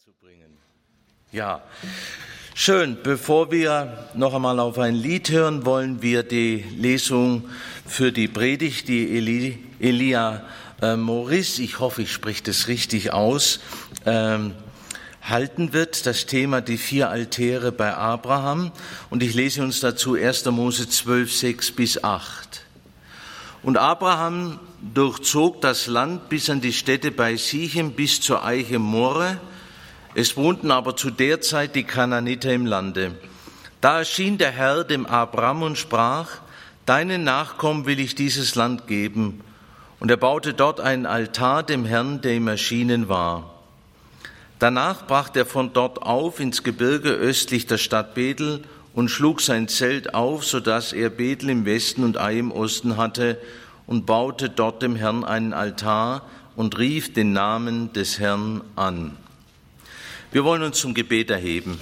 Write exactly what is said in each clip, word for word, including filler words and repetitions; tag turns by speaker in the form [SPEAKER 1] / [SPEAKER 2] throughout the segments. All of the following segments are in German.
[SPEAKER 1] zu bringen. Ja, schön. Bevor wir noch einmal auf ein Lied hören, wollen wir die Lesung für die Predigt, die Eli, Elia äh, Morris, ich hoffe, ich spreche das richtig aus, ähm, halten wird. Das Thema die vier Altäre bei Abraham. Und ich lese uns dazu erster Mose zwölf, sechs bis acht. Und Abraham durchzog das Land bis an die Städte bei Sichem, bis zur Eiche More. Es wohnten aber zu der Zeit die Kanaaniter im Lande. Da erschien der Herr dem Abram und sprach: Deinen Nachkommen will ich dieses Land geben. Und er baute dort einen Altar dem Herrn, der ihm erschienen war. Danach brach er von dort auf ins Gebirge östlich der Stadt Bethel und schlug sein Zelt auf, so dass er Bethel im Westen und Ai im Osten hatte, und baute dort dem Herrn einen Altar und rief den Namen des Herrn an. Wir wollen uns zum Gebet erheben.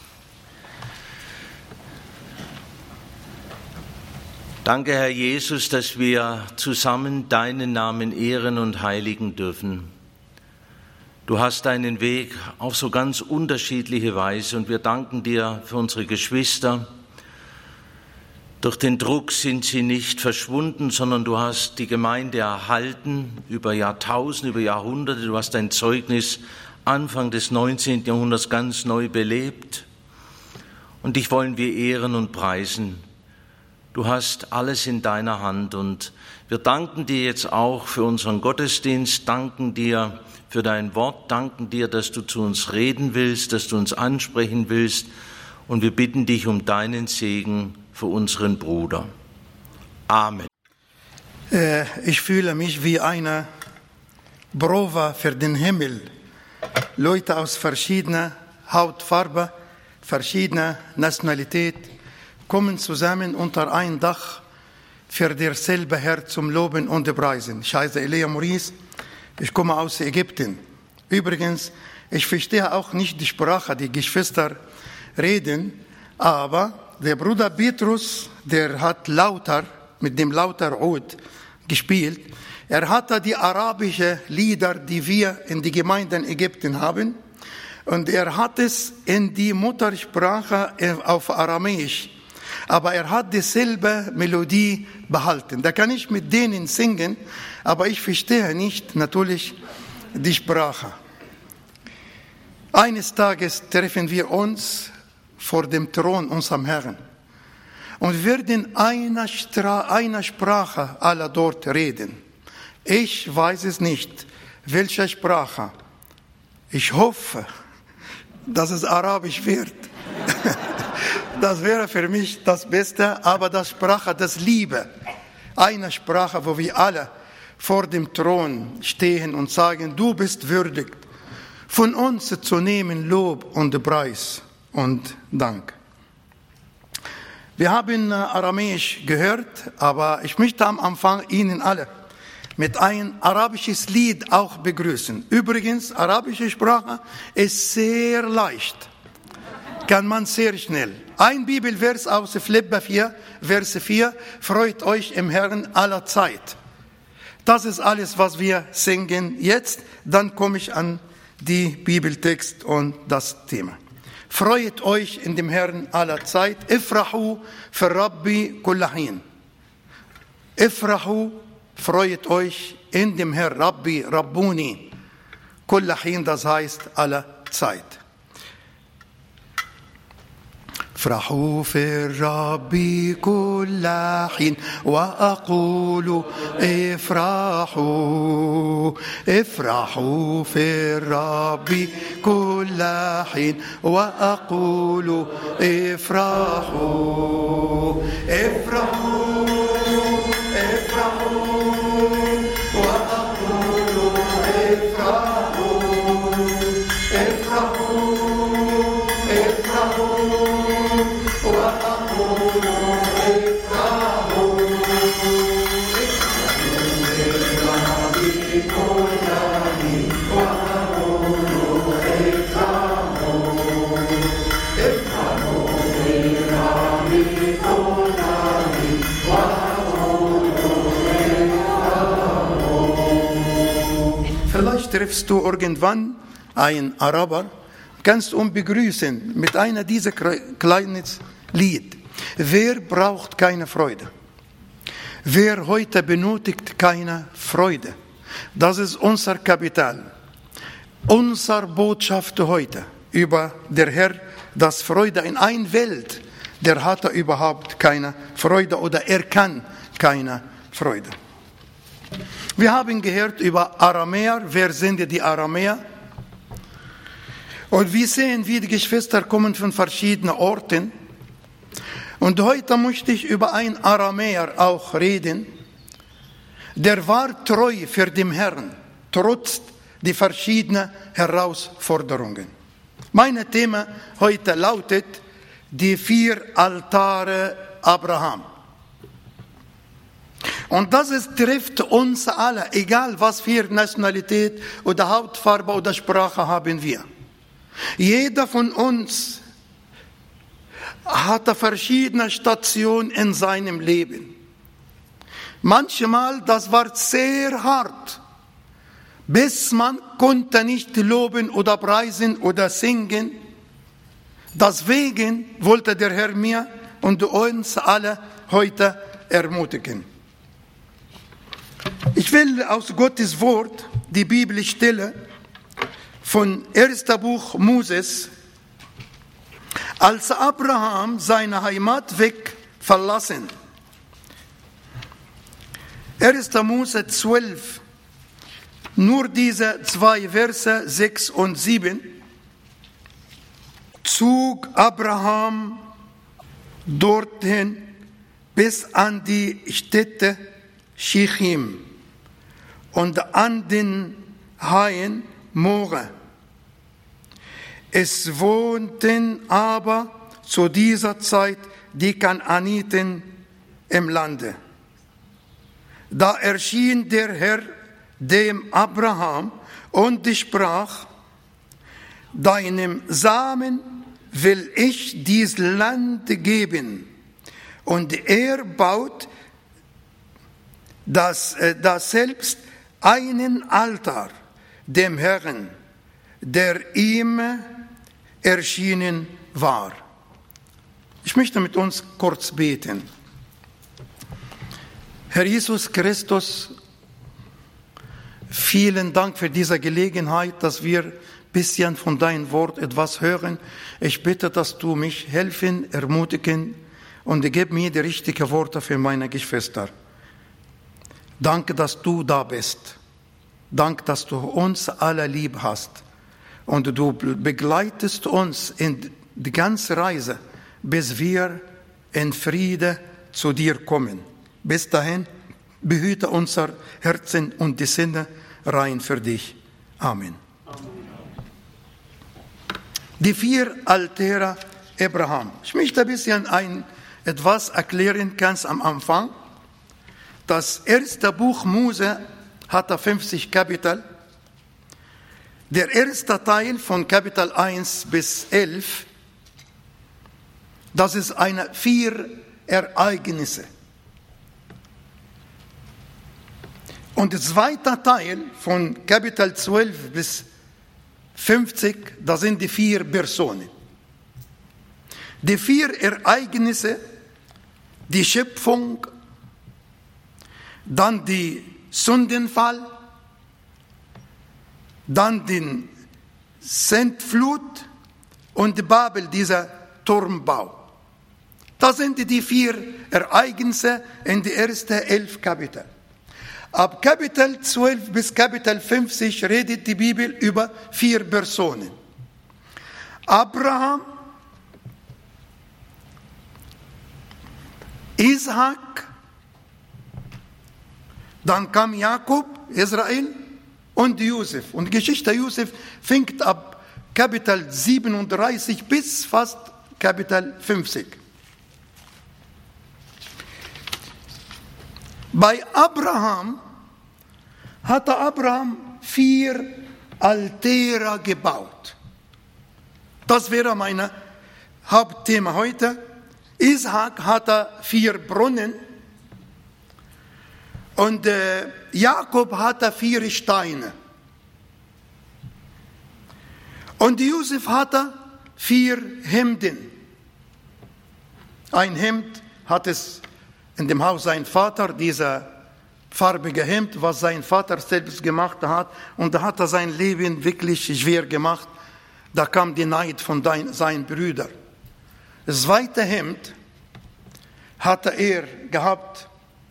[SPEAKER 1] Danke, Herr Jesus, dass wir zusammen deinen Namen ehren und heiligen dürfen. Du hast deinen Weg auf so ganz unterschiedliche Weise und wir danken dir für unsere Geschwister. Durch den Druck sind sie nicht verschwunden, sondern du hast die Gemeinde erhalten über Jahrtausende, über Jahrhunderte. Du hast dein Zeugnis Anfang des neunzehnten Jahrhunderts ganz neu belebt. Und dich wollen wir ehren und preisen. Du hast alles in deiner Hand und wir danken dir jetzt auch für unseren Gottesdienst, danken dir für dein Wort, danken dir, dass du zu uns reden willst, dass du uns ansprechen willst und wir bitten dich um deinen Segen für unseren Bruder. Amen.
[SPEAKER 2] Ich fühle mich wie eine Probe für den Himmel. Leute aus verschiedener Hautfarbe, verschiedener Nationalität kommen zusammen unter ein Dach für derselbe Herr zum Loben und Preisen. Ich heiße Elia Morris, ich komme aus Ägypten. Übrigens, ich verstehe auch nicht die Sprache, die Geschwister reden, aber der Bruder Petrus, der hat lauter, mit dem lauter Ud gespielt. Er hatte die arabischen Lieder, die wir in die Gemeinden Ägypten haben. Und er hat es in die Muttersprache auf Aramäisch. Aber er hat dieselbe Melodie behalten. Da kann ich mit denen singen, aber ich verstehe nicht natürlich die Sprache. Eines Tages treffen wir uns vor dem Thron unserem Herrn und werden einer, Stra- einer Sprache alle dort reden. Ich weiß es nicht, welche Sprache. Ich hoffe, dass es Arabisch wird. Das wäre für mich das Beste, aber das Sprache des Liebe. Eine Sprache, wo wir alle vor dem Thron stehen und sagen, du bist würdig, von uns zu nehmen Lob und Preis und Dank. Wir haben Aramäisch gehört, aber ich möchte am Anfang Ihnen alle mit einem arabisches Lied auch begrüßen. Übrigens, arabische Sprache ist sehr leicht. Kann man sehr schnell. Ein Bibelvers aus Philipper vier, Vers vier, freut euch im Herrn aller Zeit. Das ist alles, was wir singen jetzt. Dann komme ich an die Bibeltext und das Thema. Freut euch in dem Herrn aller Zeit. Ifrahu für Rabbi kullahin. Ifrahu, freut euch in dem Herrn Rabbi, Rabbuni. Kullahin, das heißt aller Zeit. افرحوا في الرب كل حين وأقول افرحوا افرحوا في الرب كل حين وأقول افرحوا افرحوا افرحوا وأقول افرحوا افرحوا افرحوا Vielleicht triffst du irgendwann einen Araber kannst du uns begrüßen mit einer dieser kleinen Lied. Wer braucht keine Freude? Wer heute benötigt keine Freude? Das ist unser Kapital. Unsere Botschaft heute über der Herr, dass Freude in einer Welt, der hat überhaupt keine Freude oder er kann keine Freude. Wir haben gehört über Aramäer. Wer sind die Aramäer? Und wir sehen, wie die Geschwister kommen von verschiedenen Orten. Und heute möchte ich über einen Aramäer auch reden. Der war treu für den Herrn, trotz der verschiedenen Herausforderungen. Mein Thema heute lautet die vier Altare Abraham. Und das ist, trifft uns alle, egal was für Nationalität oder Hautfarbe oder Sprache haben wir. Jeder von uns hat verschiedene Stationen in seinem Leben. Manchmal, das war sehr hart, bis man konnte nicht loben oder preisen oder singen. Deswegen wollte der Herr mir und uns alle heute ermutigen. Ich will aus Gottes Wort die Bibelstelle von ersten Buch Moses, als Abraham seine Heimat weg verlassen. erster Mose zwölf, nur diese zwei Verse sechs und sieben. Zog Abraham dorthin bis an die Stätte Shechem und an den Haien More. Es wohnten aber zu dieser Zeit die Kanaaniten im Lande. Da erschien der Herr dem Abraham und sprach: Deinem Samen will ich dies Land geben. Und er baut das, das selbst einen Altar dem Herrn, der ihm erschienen war. Ich möchte mit uns kurz beten. Herr Jesus Christus, vielen Dank für diese Gelegenheit, dass wir ein bisschen von deinem Wort etwas hören. Ich bitte, dass du mich helfen, ermutigen und gib mir die richtigen Worte für meine Geschwister. Danke, dass du da bist. Danke, dass du uns alle lieb hast. Und du begleitest uns in die ganze Reise, bis wir in Friede zu dir kommen. Bis dahin, behüte unser Herzen und die Sinne rein für dich. Amen. Amen. Die vier Altäre Abraham. Ich möchte ein bisschen ein, etwas erklären, ganz am Anfang. Das erste Buch Mose hat fünfzig Kapitel. Der erste Teil von Kapitel eins bis elf, das ist eine vier Ereignisse. Und der zweite Teil von Kapitel zwölf bis fünfzig, das sind die vier Personen. Die vier Ereignisse, die Schöpfung, dann die Sündenfall, dann den Sintflut und Babel, dieser Turmbau. Das sind die vier Ereignisse in den ersten elf Kapiteln. Ab Kapitel zwölf bis Kapitel fünfzig redet die Bibel über vier Personen. Abraham, Isaac, dann kam Jakob, Israel und Josef. Und die Geschichte Josef fängt ab Kapitel siebenunddreißig bis fast Kapitel fünfzig. Bei Abraham hatte Abraham vier Altäre gebaut. Das wäre mein Hauptthema heute. Isaac hatte vier Brunnen und äh, Jakob hatte vier Steine. Und Josef hatte vier Hemden. Ein Hemd hat es in dem Haus sein Vater, dieser farbige Hemd, was sein Vater selbst gemacht hat. Und da hat er sein Leben wirklich schwer gemacht. Da kam die Neid von seinen Brüdern. Das zweite Hemd hatte er gehabt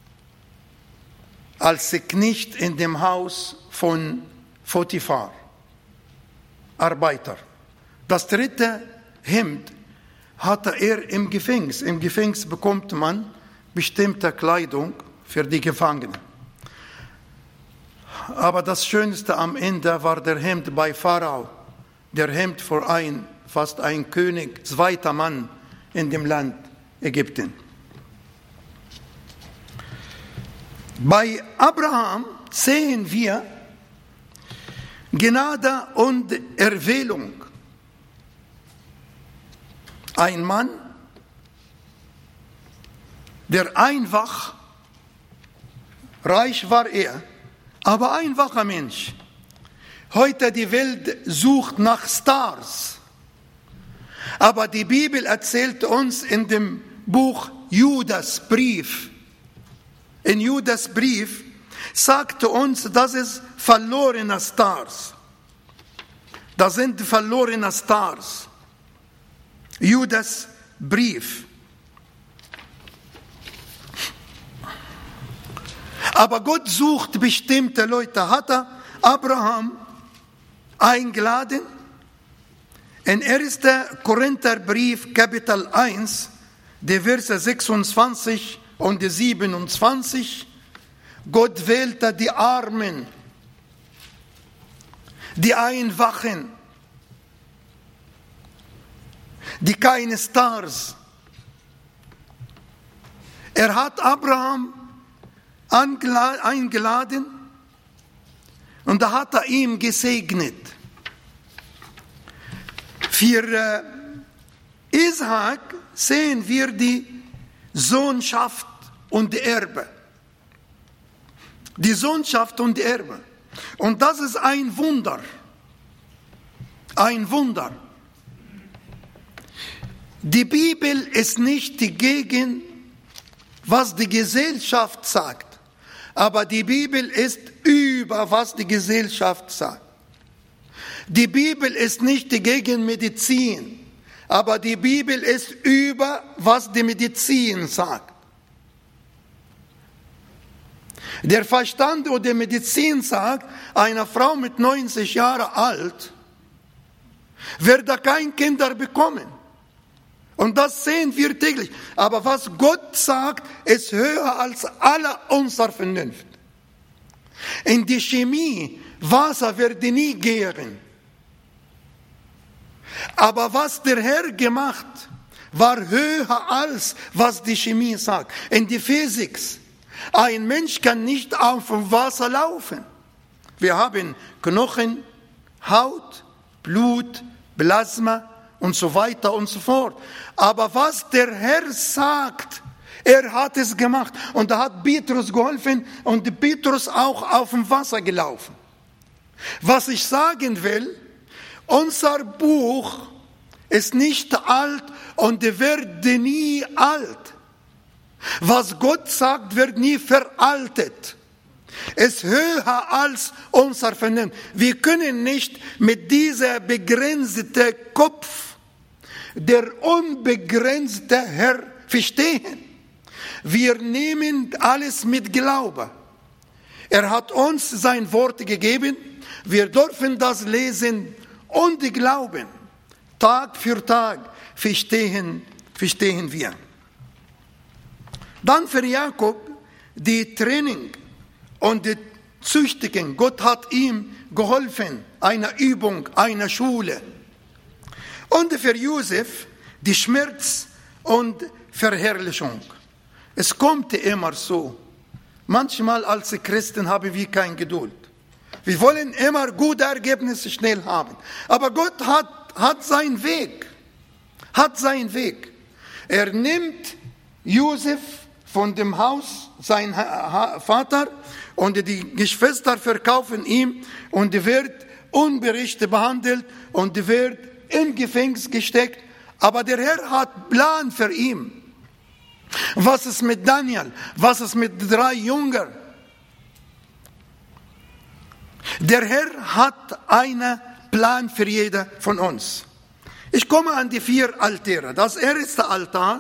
[SPEAKER 2] als Knecht in dem Haus von Potiphar, Arbeiter. Das dritte Hemd hatte er im Gefängnis. Im Gefängnis bekommt man bestimmte Kleidung für die Gefangenen. Aber das Schönste am Ende war der Hemd bei Pharao, der Hemd für ein, fast ein König, zweiter Mann in dem Land Ägypten. Bei Abraham sehen wir Gnade und Erwählung. Ein Mann, der einfach, reich war er, aber einfacher Mensch. Heute die Welt sucht nach Stars. Aber die Bibel erzählt uns in dem Buch Judas Brief, in Judas Brief sagte uns, das ist verlorene Stars. Das sind verlorene Stars. Judas Brief. Aber Gott sucht bestimmte Leute. Hat er Abraham eingeladen? In erster Korintherbrief, Kapitel eins, die Verse sechsundzwanzig und siebenundzwanzig. Gott wählte die Armen, die Einfachen, die keine Stars. Er hat Abraham eingeladen und da hat er ihm gesegnet. Für Isaak sehen wir die Sohnschaft und die Erbe. Die Sohnschaft und die Erbe. Und das ist ein Wunder. Ein Wunder. Die Bibel ist nicht gegen, was die Gesellschaft sagt. Aber die Bibel ist über, was die Gesellschaft sagt. Die Bibel ist nicht gegen Medizin. Aber die Bibel ist über, was die Medizin sagt. Der Verstand oder die Medizin sagt, eine Frau mit neunzig Jahren alt wird da kein Kinder bekommen. Und das sehen wir täglich. Aber was Gott sagt, ist höher als alle unsere Vernunft. In die Chemie, Wasser wird nie gären. Aber was der Herr gemacht, war höher als was die Chemie sagt. In die Physik, ein Mensch kann nicht auf dem Wasser laufen. Wir haben Knochen, Haut, Blut, Plasma und so weiter und so fort. Aber was der Herr sagt, er hat es gemacht. Und da hat Petrus geholfen und Petrus auch auf dem Wasser gelaufen. Was ich sagen will, unser Buch ist nicht alt und wird nie alt. Was Gott sagt, wird nie veraltet. Es ist höher als unser Vernunft. Wir können nicht mit diesem begrenzten Kopf der unbegrenzte Herr verstehen. Wir nehmen alles mit Glaube. Er hat uns sein Wort gegeben. Wir dürfen das lesen und glauben. Tag für Tag verstehen, verstehen wir. Dann für Jakob die Training und die Züchtigung. Gott hat ihm geholfen, eine Übung, eine Schule. Und für Josef die Schmerz und Verherrlichung. Es kommt immer so. Manchmal als Christen haben wir keine Geduld. Wir wollen immer gute Ergebnisse schnell haben. Aber Gott hat, hat seinen Weg. Hat seinen Weg. Er nimmt Josef von dem Haus, sein Vater, und die Geschwister verkaufen ihm und wird ungerecht behandelt und wird im Gefängnis gesteckt. Aber der Herr hat Plan für ihn. Was ist mit Daniel? Was ist mit drei Jüngern? Der Herr hat einen Plan für jeder von uns. Ich komme an die vier Altäre. Das erste Altar,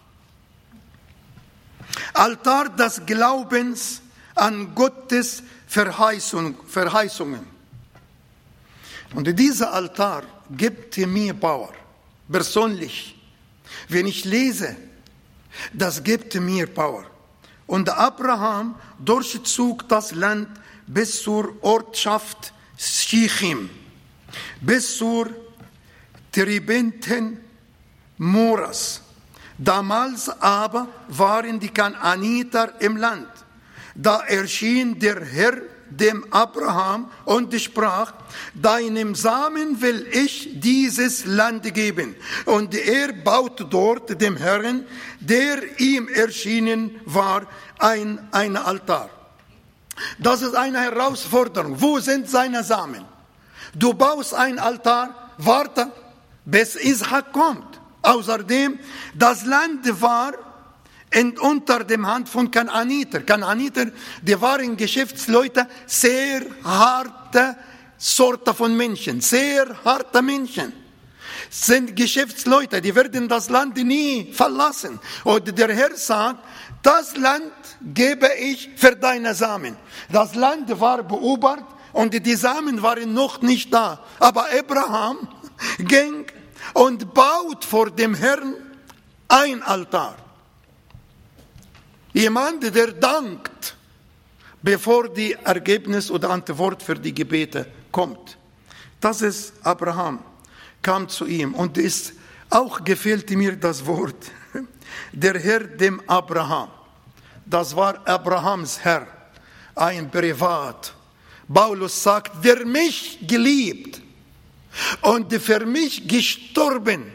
[SPEAKER 2] Altar des Glaubens an Gottes Verheißung, Verheißungen. Und dieser Altar gibt mir Power, persönlich. Wenn ich lese, das gibt mir Power. Und Abraham durchzog das Land bis zur Ortschaft Shichem, bis zur Terebinten Moras. Damals aber waren die Kanaaniter im Land. Da erschien der Herr dem Abraham und sprach: Deinem Samen will ich dieses Land geben. Und er baute dort dem Herrn, der ihm erschienen war, ein, ein Altar. Das ist eine Herausforderung. Wo sind seine Samen? Du baust ein Altar, warte, bis Isaac kommt. Außerdem, das Land war in, unter dem Hand von Kanaaniter. Kanaaniter, die waren Geschäftsleute, sehr harte Sorte von Menschen, sehr harte Menschen. Sind Geschäftsleute, die werden das Land nie verlassen. Und der Herr sagt, das Land gebe ich für deine Samen. Das Land war beobachtet und die Samen waren noch nicht da. Aber Abraham ging und baut vor dem Herrn ein Altar. Jemand, der dankt, bevor die Ergebnis oder Antwort für die Gebete kommt. Das ist Abraham, kam zu ihm und ist auch gefällt mir das Wort. Der Herr dem Abraham. Das war Abrahams Herr, ein Privat. Paulus sagt, der mich geliebt und für mich gestorben.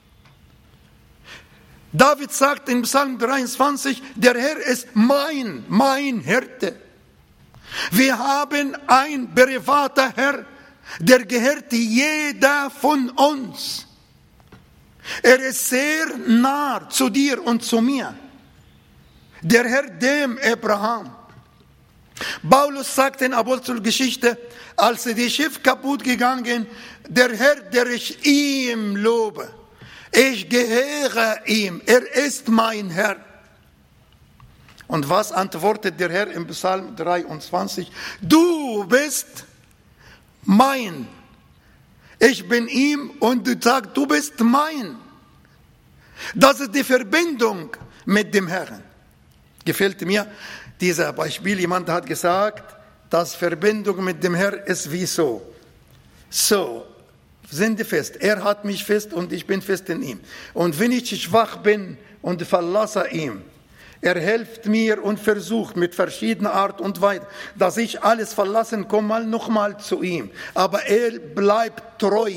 [SPEAKER 2] David sagt in Psalm dreiundzwanzig, der Herr ist mein, mein Hirte. Wir haben einen privaten Herr, der gehört jeder von uns. Er ist sehr nah zu dir und zu mir. Der Herr dem Abraham. Paulus sagt in Apostelgeschichte, als die Schiff kaputt gegangen, der Herr, der ich ihm lobe. Ich gehöre ihm, er ist mein Herr. Und was antwortet der Herr im Psalm dreiundzwanzig? Du bist mein. Ich bin ihm und du sagst, du bist mein. Das ist die Verbindung mit dem Herrn. Gefällt mir dieses Beispiel. Jemand hat gesagt, dass Verbindung mit dem Herrn ist wie so. So, sind fest. Er hat mich fest und ich bin fest in ihm. Und wenn ich schwach bin und verlasse ihn, er hilft mir und versucht mit verschiedener Art und Weise, dass ich alles verlassen, komme mal nochmal zu ihm. Aber er bleibt treu.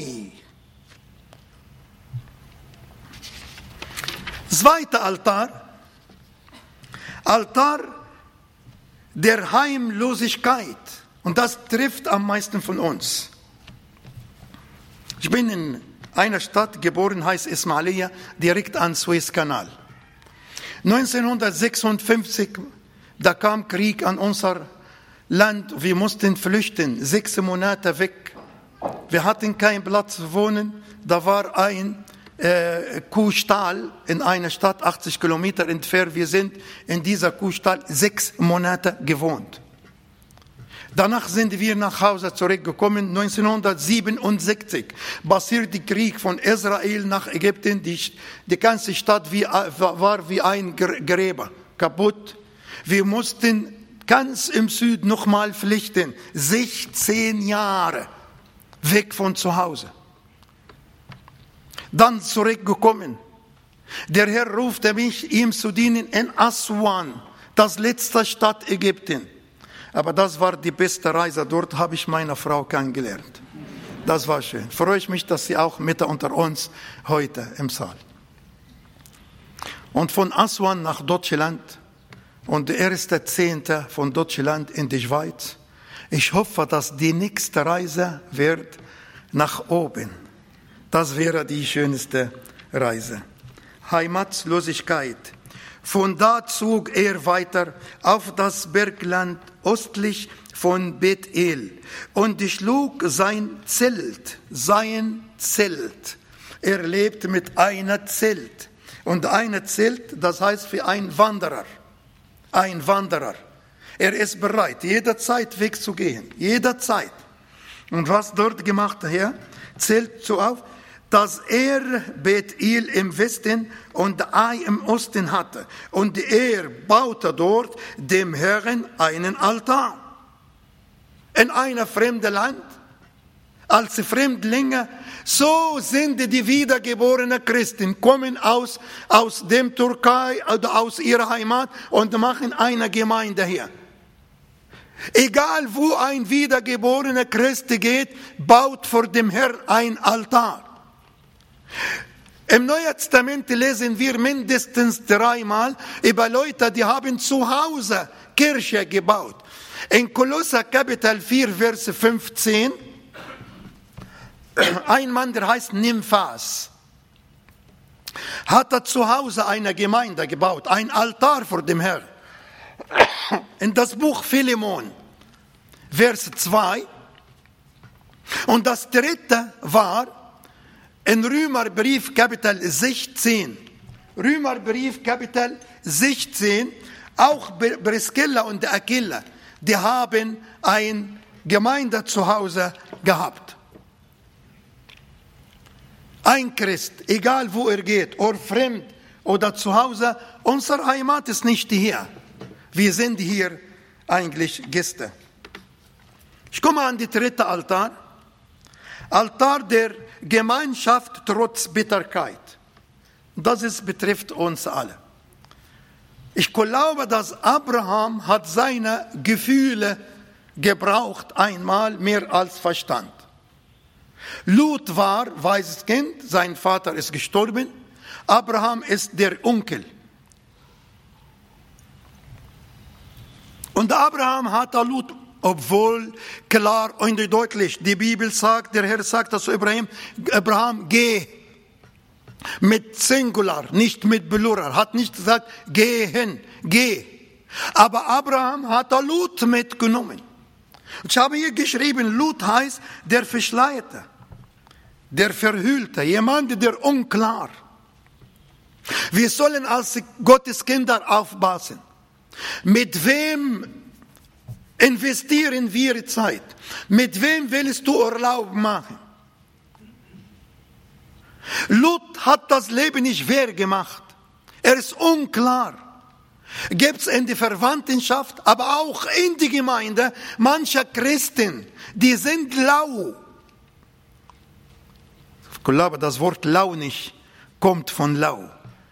[SPEAKER 2] Zweiter Altar. Altar der Heimlosigkeit. Und das trifft am meisten von uns. Ich bin in einer Stadt geboren, heißt Ismailia, direkt am Suezkanal. neunzehnhundertsechsundfünfzig, da kam Krieg an unser Land. Wir mussten flüchten, sechs Monate weg. Wir hatten keinen Platz zu wohnen. Da war ein äh, Kuhstall in einer Stadt, achtzig Kilometer entfernt. Wir sind in dieser Kuhstall sechs Monate gewohnt. Danach sind wir nach Hause zurückgekommen. neunzehnhundertsiebenundsechzig passiert der Krieg von Israel nach Ägypten. Die, die ganze Stadt wie, war wie ein Gräber, kaputt. Wir mussten ganz im Süden nochmal flüchten. sechzehn Jahre weg von zu Hause. Dann zurückgekommen. Der Herr rufte mich, ihm zu dienen in Aswan, das letzte Stadt Ägypten. Aber das war die beste Reise. Dort habe ich meine Frau kennengelernt. Das war schön. Freue ich mich, dass sie auch mit unter uns heute im Saal. Und von Aswan nach Deutschland und der erste Zehnte von Deutschland in die Schweiz. Ich hoffe, dass die nächste Reise wird nach oben. Das wäre die schönste Reise. Heimatlosigkeit. Von da zog er weiter auf das Bergland östlich von Bethel und schlug sein Zelt, sein Zelt. Er lebt mit einer Zelt. Und ein Zelt, das heißt für einen Wanderer. Ein Wanderer. Er ist bereit, jederzeit wegzugehen. Jederzeit. Und was dort gemacht hat er? Zelt so auf, dass er Bethel im Westen und Ai im Osten hatte. Und er baute dort dem Herrn einen Altar. In einem fremden Land, als Fremdlinge, so sind die wiedergeborenen Christen, kommen aus, aus dem Türkei oder aus ihrer Heimat und machen eine Gemeinde hier. Egal wo ein wiedergeborener Christ geht, baut vor dem Herrn ein Altar. Im Neuen Testament lesen wir mindestens dreimal über Leute, die haben zu Hause Kirche gebaut. In Kolosser Kapitel vier, Vers fünfzehn, ein Mann, der heißt Nymphas, hat er zu Hause eine Gemeinde gebaut, ein Altar vor dem Herrn. In das Buch Philemon, Vers zwei. Und das dritte war in Römerbrief Kapitel sechzehn. Römerbrief Kapitel sechzehn, auch Priscilla und Aquila, die haben eine Gemeinde zu Hause gehabt. Ein Christ, egal wo er geht, oder fremd oder zu Hause, unsere Heimat ist nicht hier. Wir sind hier eigentlich Gäste. Ich komme an den dritten Altar. Altar der Gemeinschaft trotz Bitterkeit. Das ist, betrifft uns alle. Ich glaube, dass Abraham hat seine Gefühle gebraucht, einmal mehr als Verstand. Lot war weißes Kind, sein Vater ist gestorben. Abraham ist der Onkel. Und Abraham hat Lot, obwohl klar und deutlich die Bibel sagt, der Herr sagt zu Abraham, Abraham, geh. Mit Singular, nicht mit Plural. Hat nicht gesagt, geh hin, geh. Aber Abraham hat Lot mitgenommen. Ich habe hier geschrieben, Lot heißt der Verschleierte, der Verhüllte, jemand, der unklar. Wir sollen als Gottes Kinder aufpassen. Mit wem investieren wir Zeit? Mit wem willst du Urlaub machen? Lot hat das Leben nicht schwer gemacht. Er ist unklar. Gibt es in der Verwandtschaft, aber auch in die Gemeinde manche Christen, die sind lau. Ich glaube, das Wort launig kommt von lau.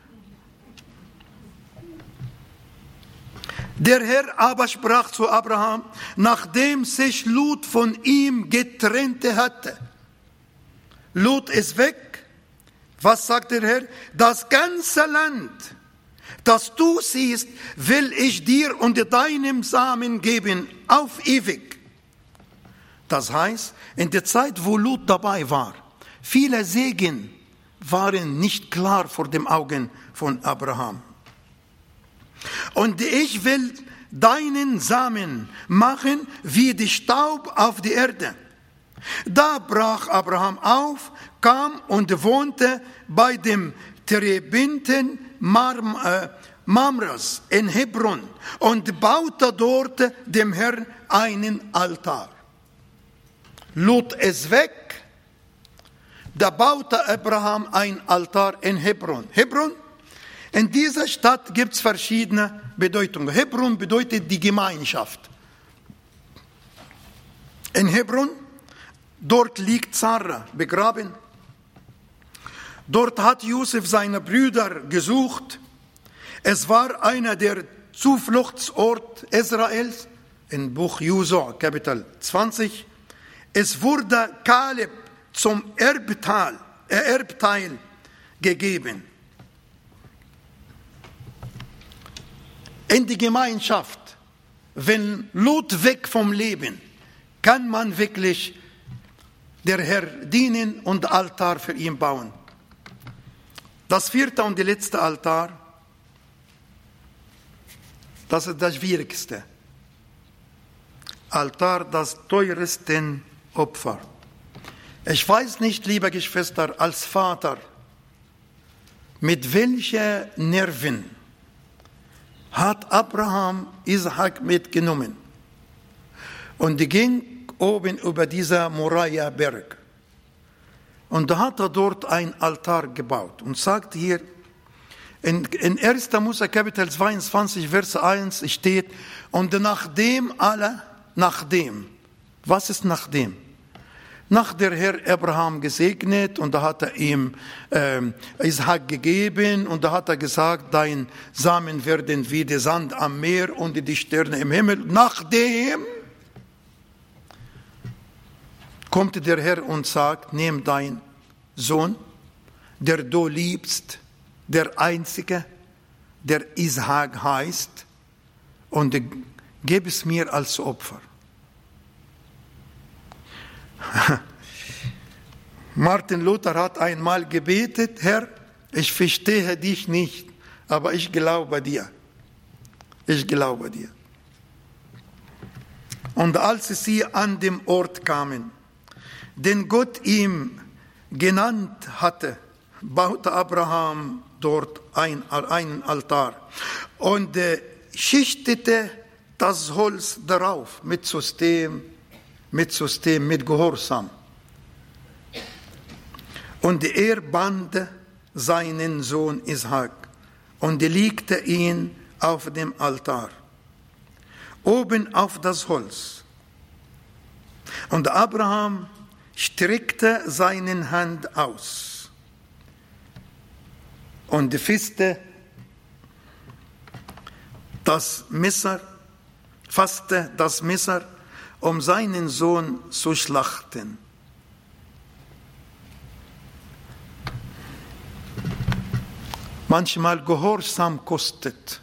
[SPEAKER 2] Der Herr aber sprach zu Abraham, nachdem sich Lot von ihm getrennt hatte. Lot ist weg. Was sagt der Herr? Das ganze Land, das du siehst, will ich dir und deinem Samen geben, auf ewig. Das heißt, in der Zeit, wo Lot dabei war, viele Segen waren nicht klar vor den Augen von Abraham. Und ich will deinen Samen machen wie die Staub auf die Erde. Da brach Abraham auf, kam und wohnte bei dem Terebinten Marm, äh, Mamres in Hebron und baute dort dem Herrn einen Altar. Lot ist weg, da baute Abraham ein Altar in Hebron. Hebron, in dieser Stadt gibt es verschiedene Bedeutungen. Hebron bedeutet die Gemeinschaft. In Hebron, dort liegt Sarah begraben. Dort hat Josef seine Brüder gesucht. Es war einer der Zufluchtsorte Israels. Im Buch Josua, Kapitel zwanzig. Es wurde Kaleb zum Erbteil, Erbteil gegeben. In die Gemeinschaft, wenn Lot weg vom Leben, kann man wirklich der Herr dienen und Altar für ihn bauen. Das vierte und die letzte Altar, das ist das Schwierigste. Altar, das teuersten Opfer. Ich weiß nicht, liebe Geschwister, als Vater, mit welchen Nerven hat Abraham Isaak mitgenommen und ging oben über dieser Moria-Berg. Und da hat er dort ein Altar gebaut und sagt hier, in, in erster Mose Kapitel zweiundzwanzig, Vers eins steht, und nachdem alle, nachdem, was ist nachdem? Nach der Herr Abraham gesegnet und da hat er ihm äh, Isaak gegeben und da hat er gesagt, dein Samen werden wie der Sand am Meer und die Sterne im Himmel. Nachdem kommt der Herr und sagt, nimm deinen Sohn, der du liebst, der Einzige, der Isaak heißt, und gib es mir als Opfer. Martin Luther hat einmal gebetet, Herr, ich verstehe dich nicht, aber ich glaube dir. Ich glaube dir. Und als sie an dem Ort kamen, den Gott ihm genannt hatte, baute Abraham dort ein, einen Altar und äh, schichtete das Holz darauf mit System, mit System, mit Gehorsam. Und er band seinen Sohn Isaak und legte ihn auf dem Altar, oben auf das Holz. Und Abraham streckte seine Hand aus und fasste das Messer, fasste das Messer, um seinen Sohn zu schlachten. Manchmal Gehorsam kostet.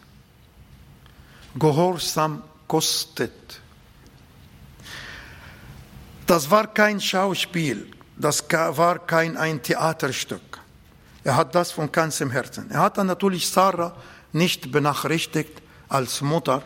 [SPEAKER 2] Gehorsam kostet. Das war kein Schauspiel, das war kein ein Theaterstück. Er hat das von ganzem Herzen. Er hat dann natürlich Sarah nicht benachrichtigt als Mutter.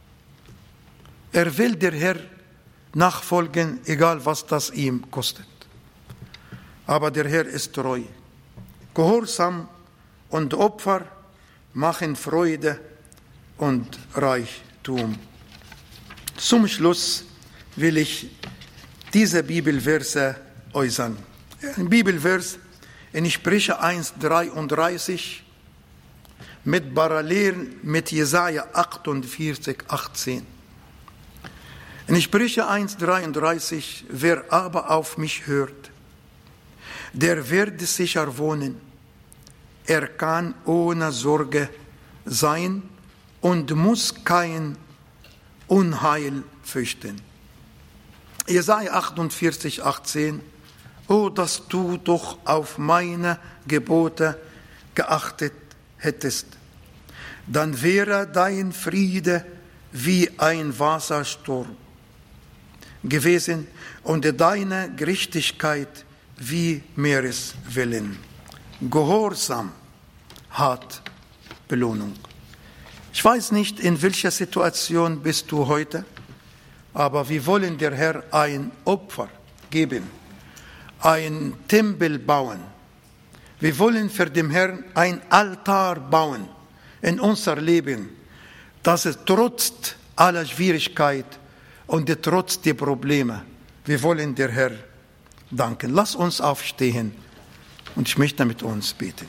[SPEAKER 2] Er will der Herr nachfolgen, egal was das ihm kostet. Aber der Herr ist treu. Gehorsam und Opfer machen Freude und Reichtum. Zum Schluss will ich diese Bibelverse äußern. Ein Bibelvers in Sprüche eins dreiunddreißig mit Parallelen mit Jesaja achtundvierzig achtzehn. In Sprüche eins dreiunddreißig, wer aber auf mich hört, der wird sicher wohnen. Er kann ohne Sorge sein und muss kein Unheil fürchten. Jesaja achtundvierzig achtzehn, oh, dass du doch auf meine Gebote geachtet hättest, dann wäre dein Friede wie ein Wassersturm gewesen und deine Gerechtigkeit wie Meereswellen. Gehorsam hat Belohnung. Ich weiß nicht, in welcher Situation bist du heute, aber wir wollen der Herr ein Opfer geben, ein Tempel bauen. Wir wollen für den Herrn ein Altar bauen in unser Leben, dass es trotz aller Schwierigkeit und trotz der Probleme, wir wollen der Herr danken. Lass uns aufstehen und ich möchte mit uns beten.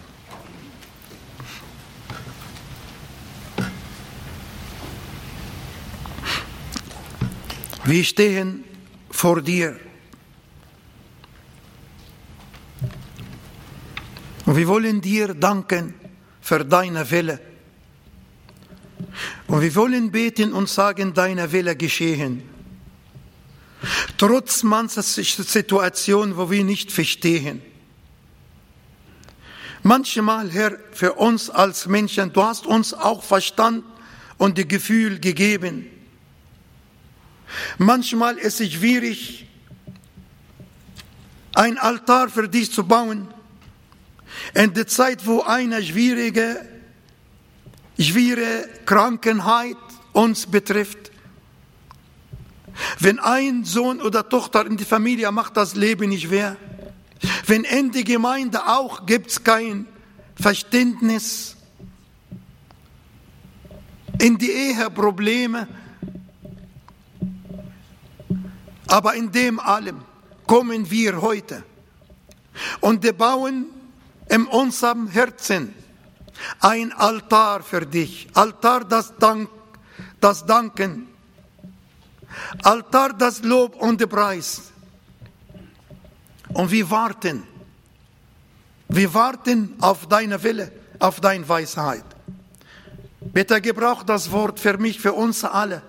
[SPEAKER 2] Wir stehen vor dir und wir wollen dir danken für deine Wille. Und wir wollen beten und sagen, deine Wille geschehen. Trotz mancher Situation, wo wir nicht verstehen. Manchmal, Herr, für uns als Menschen, du hast uns auch Verstand und das Gefühl gegeben. Manchmal ist es schwierig, ein Altar für dich zu bauen. In der Zeit, wo eine schwierige, schwere Krankheit uns betrifft. Wenn ein Sohn oder Tochter in die Familie macht das Leben nicht schwer. Wenn in der Gemeinde auch gibt es kein Verständnis. In die Ehe Probleme. Aber in dem allem kommen wir heute und wir bauen in unserem Herzen ein Altar für dich. Altar das Dank, das Danken. Altar das Lob und der Preis. Und wir warten. Wir warten auf deine Wille, auf deine Weisheit. Bitte gebrauch das Wort für mich, für uns alle.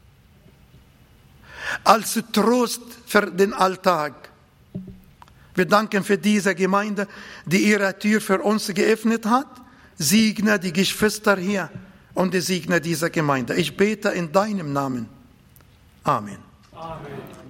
[SPEAKER 2] Als Trost für den Alltag. Wir danken für diese Gemeinde, die ihre Tür für uns geöffnet hat. Segne die Geschwister hier und segne diese Gemeinde. Ich bete in deinem Namen. Amen. Amen.